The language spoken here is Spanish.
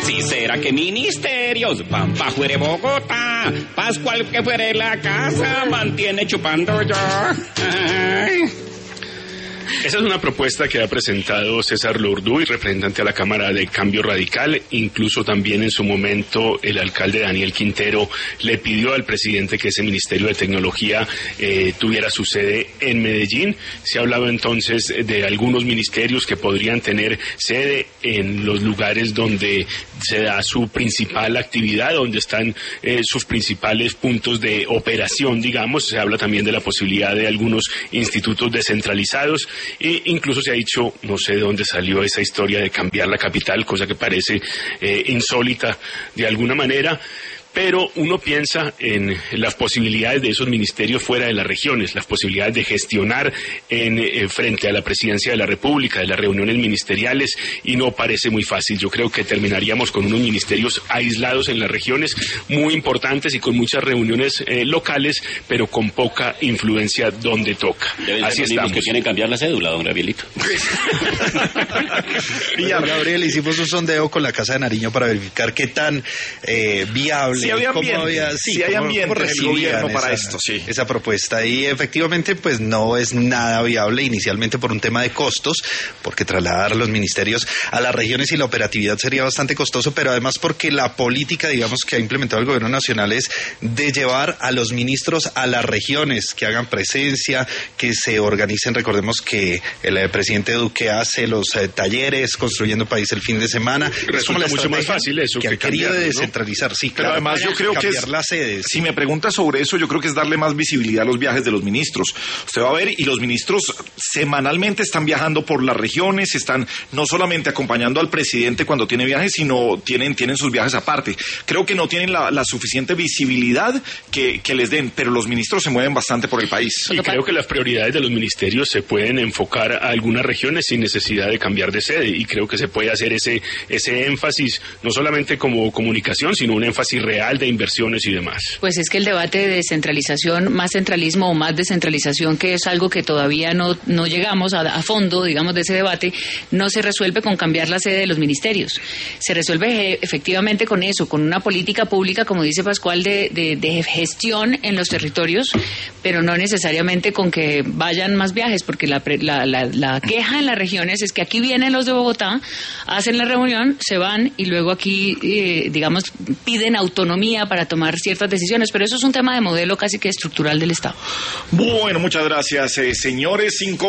Si será que ministerios van pa' fuere Bogotá, Pascual que fuere la casa mantiene chupando yo. Ay. Esa es una propuesta que ha presentado César Lourdoux, representante a la Cámara de Cambio Radical. Incluso también en su momento el alcalde Daniel Quintero le pidió al presidente que ese Ministerio de Tecnología tuviera su sede en Medellín. Se ha hablado entonces de algunos ministerios que podrían tener sede en los lugares donde se da su principal actividad, donde están sus principales puntos de operación, digamos. Se habla también de la posibilidad de algunos institutos descentralizados. E incluso se ha dicho, no sé de dónde salió esa historia de cambiar la capital, cosa que parece insólita de alguna manera. Pero uno piensa en las posibilidades de esos ministerios fuera de las regiones, las posibilidades de gestionar frente a la presidencia de la República, de las reuniones ministeriales, y no parece muy fácil. Yo creo que terminaríamos con unos ministerios aislados en las regiones, muy importantes y con muchas reuniones locales, pero con poca influencia donde toca. Así estamos. Que tienen que cambiar la cédula, don Gabrielito. Gabriel, hicimos un sondeo con la Casa de Nariño para verificar qué tan viable. Si había ambiente, si hay ambiente en el gobierno para esto, sí. Esa propuesta, y efectivamente pues no es nada viable, inicialmente por un tema de costos, porque trasladar los ministerios a las regiones y la operatividad sería bastante costoso, pero además porque la política, digamos, que ha implementado el gobierno nacional es de llevar a los ministros a las regiones, que hagan presencia, que se organicen. Recordemos que el presidente Duque hace los talleres Construyendo País el fin de semana. Resulta mucho más fácil eso que ha querido descentralizar, ¿no? Sí, claro. Pero además yo creo que las sedes. Si me pregunta sobre eso, yo creo que es darle más visibilidad a los viajes de los ministros. Usted va a ver, y los ministros semanalmente están viajando por las regiones, están no solamente acompañando al presidente cuando tiene viajes, sino tienen sus viajes aparte. Creo que no tienen la suficiente visibilidad que les den, pero los ministros se mueven bastante por el país. Y creo que las prioridades de los ministerios se pueden enfocar a algunas regiones sin necesidad de cambiar de sede, y creo que se puede hacer ese énfasis, no solamente como comunicación, sino un énfasis real de inversiones y demás. Pues es que el debate de descentralización, más centralismo o más descentralización, que es algo que todavía no llegamos a fondo, digamos, de ese debate, no se resuelve con cambiar la sede de los ministerios. Se resuelve efectivamente con eso, con una política pública, como dice Pascual, de gestión en los territorios, pero no necesariamente con que vayan más viajes, porque la queja en las regiones es que aquí vienen los de Bogotá, hacen la reunión, se van y luego aquí, digamos, piden autonomía para tomar ciertas decisiones, pero eso es un tema de modelo casi que estructural del Estado. Bueno, muchas gracias, señores.